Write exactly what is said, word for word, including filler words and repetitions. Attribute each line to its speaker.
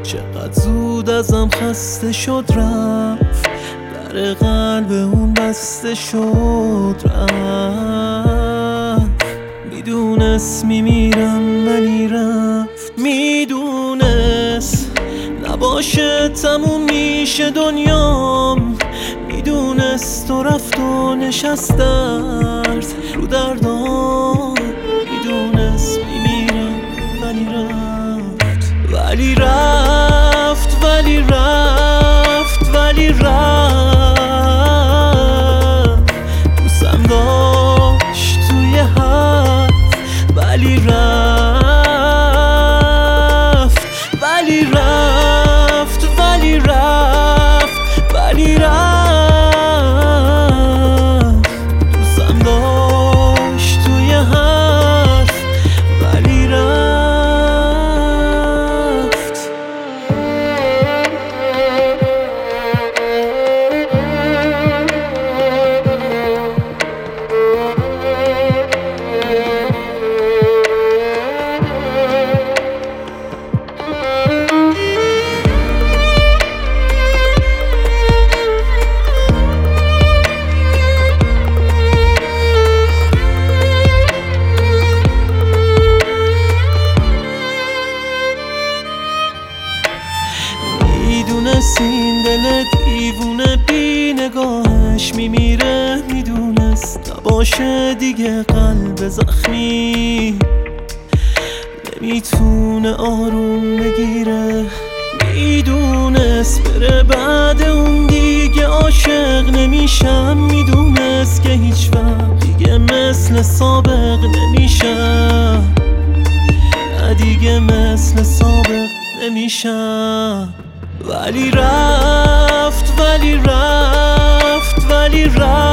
Speaker 1: چقدر زود ازم خسته شد رفت، در قلب اون بسته شد رفت. میدونست میمیرم ولی رفت، میدونست نباشه تموم میشه دنیام، میدونست و رفت و نشست درد رو دردام. میدونست میمیرم ولی رفت، ولی رفت ولی رفت ولی رفت. دوستم داشت توی حرف ولی رفت، ولی رفت ولی رفت ولی رفت. دوستم داشت توی حرف ولی رفت. میدونست این دل دیوونه بی نگاهش میمیره، میدونست نباشه دیگه قلب زخمی نمیتونه آروم بگیره، میدونست بره بعد اون دیگه عاشق نمیشم، میدونست که هیچ وقت دیگه مثل سابق نمیشم، نه دیگه مثل سابق نمیشم. ولی رفت ولی رفت ولی رفت